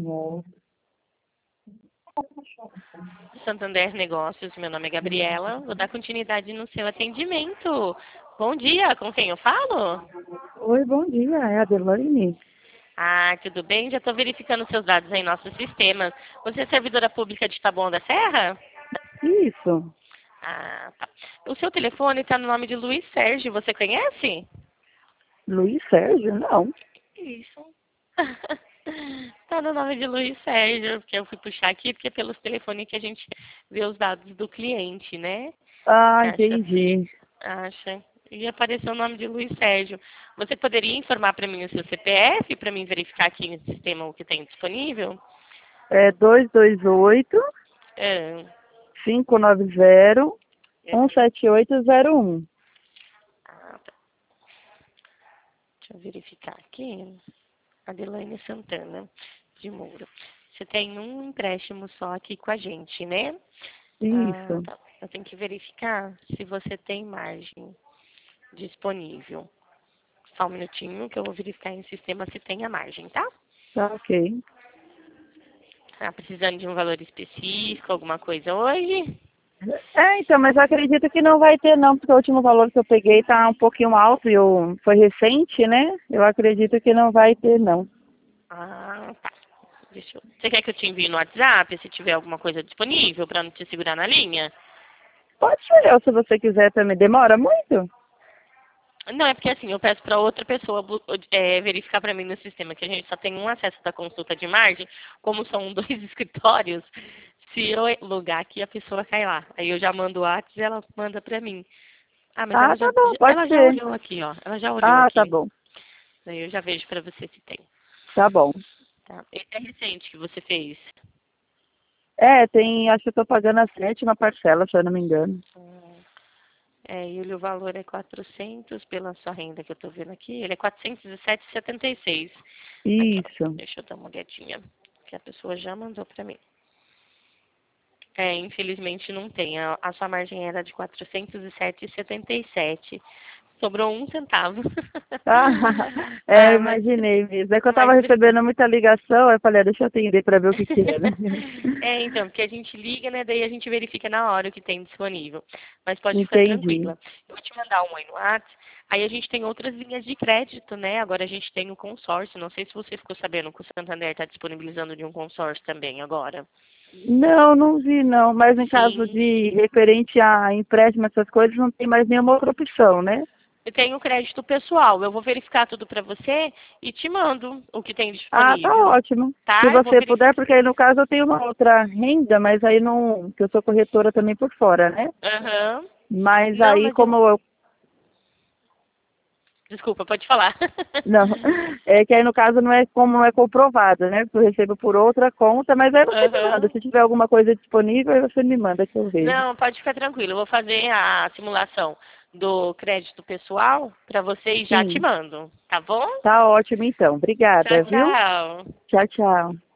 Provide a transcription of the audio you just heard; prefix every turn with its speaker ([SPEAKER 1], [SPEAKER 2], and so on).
[SPEAKER 1] Santander Negócios, meu nome é Gabriela, vou dar continuidade no seu atendimento. Bom dia, com quem eu falo?
[SPEAKER 2] Oi, bom dia, é a Adelaine.
[SPEAKER 1] Ah, tudo bem? Já estou verificando seus dados aí em nosso sistema. Você é servidora pública de Taboão da Serra?
[SPEAKER 2] Isso,
[SPEAKER 1] Ah, tá. O seu telefone está no nome de Luiz Sérgio, você conhece?
[SPEAKER 2] Luiz Sérgio? Não.
[SPEAKER 1] Isso. Tá no nome de Luiz Sérgio, porque eu fui puxar aqui, porque é pelos telefones que a gente vê os dados do cliente, né?
[SPEAKER 2] Ah,
[SPEAKER 1] Acha,
[SPEAKER 2] entendi.
[SPEAKER 1] acha. E apareceu o nome de Luiz Sérgio. Você poderia informar para mim o seu CPF, para mim verificar aqui no sistema o que tem disponível?
[SPEAKER 2] É 228
[SPEAKER 1] Ah,
[SPEAKER 2] 590
[SPEAKER 1] é.
[SPEAKER 2] 17801.
[SPEAKER 1] Tá. Deixa eu verificar aqui. Adelaine Santana, de Moura. Você tem um empréstimo só aqui com a gente, né? Ah,
[SPEAKER 2] Isso.
[SPEAKER 1] tá. Eu tenho que verificar se você tem margem disponível. Só um minutinho que eu vou verificar em sistema se tem a margem, tá?
[SPEAKER 2] Tá ok.
[SPEAKER 1] Tá precisando de um valor específico, alguma coisa hoje?
[SPEAKER 2] Então, mas eu acredito que não vai ter não, porque o último valor que eu peguei tá um pouquinho alto e foi recente, né? Eu acredito que não vai ter não.
[SPEAKER 1] Ah, tá. Você quer que eu te envie no WhatsApp se tiver alguma coisa disponível para não te segurar na linha?
[SPEAKER 2] Pode ser, ou se você quiser também. Demora muito?
[SPEAKER 1] Não, é porque assim, eu peço para outra pessoa verificar para mim no sistema, que a gente só tem um acesso da consulta de margem, como são dois escritórios, se eu logar aqui, a pessoa cai lá. Aí eu já mando o WhatsApp e ela manda para mim. Ah, mas
[SPEAKER 2] Ah, tá bom, pode
[SPEAKER 1] ela já
[SPEAKER 2] ser.
[SPEAKER 1] olhou aqui, ó. Ela já olhou
[SPEAKER 2] Ah, tá
[SPEAKER 1] aqui.
[SPEAKER 2] bom.
[SPEAKER 1] Aí eu já vejo para você se tem.
[SPEAKER 2] Tá bom.
[SPEAKER 1] Tá? Esse é recente que você fez.
[SPEAKER 2] Acho que eu tô pagando a sétima parcela, se eu não me engano.
[SPEAKER 1] E o valor é 400 pela sua renda que eu estou vendo aqui. Ele é 417,76. Aqui, ó.
[SPEAKER 2] Isso.
[SPEAKER 1] Deixa eu dar uma olhadinha. Que a pessoa já mandou para mim. Infelizmente não tem. A sua margem era de 407,77. Sobrou um centavo.
[SPEAKER 2] Ah,
[SPEAKER 1] Ah, mas,
[SPEAKER 2] imaginei mesmo. É que eu tava
[SPEAKER 1] mas
[SPEAKER 2] recebendo muita ligação, eu falei, deixa eu atender pra ver o que que é, né?
[SPEAKER 1] então, porque a gente liga, né? Daí a gente verifica na hora o que tem disponível. Mas pode ficar
[SPEAKER 2] Entendi.
[SPEAKER 1] tranquila. Eu vou te mandar um aí no WhatsApp. Aí a gente tem outras linhas de crédito, né? Agora a gente tem o consórcio. Não sei se você ficou sabendo que o Santander está disponibilizando de um consórcio também agora.
[SPEAKER 2] Não, não vi não, mas em caso
[SPEAKER 1] Sim.
[SPEAKER 2] de referente a empréstimo, essas coisas, não tem mais nenhuma outra opção, né?
[SPEAKER 1] Eu tenho o crédito pessoal. Eu vou verificar tudo para você e te mando o que tem
[SPEAKER 2] Ah, tá
[SPEAKER 1] disponível.
[SPEAKER 2] ótimo. Se
[SPEAKER 1] Tá? Eu vou
[SPEAKER 2] você puder,
[SPEAKER 1] verificar.
[SPEAKER 2] porque aí no caso eu tenho uma outra renda, mas aí não, que eu sou corretora também por fora, né?
[SPEAKER 1] Aham.
[SPEAKER 2] Mas
[SPEAKER 1] Não,
[SPEAKER 2] aí
[SPEAKER 1] mas eu.
[SPEAKER 2] como eu
[SPEAKER 1] Desculpa, pode falar.
[SPEAKER 2] Não, é que aí no caso não é como não é comprovado, né? Eu recebo por outra conta, mas aí você me manda.
[SPEAKER 1] Aham.
[SPEAKER 2] Se tiver alguma coisa disponível, aí você me manda que eu vejo.
[SPEAKER 1] Não, pode ficar tranquilo. Eu vou fazer a simulação do crédito pessoal para você e já te
[SPEAKER 2] Sim,
[SPEAKER 1] mando, tá bom?
[SPEAKER 2] tá ótimo então.
[SPEAKER 1] Tchau,
[SPEAKER 2] Obrigada, viu?
[SPEAKER 1] tchau.
[SPEAKER 2] Tchau, tchau.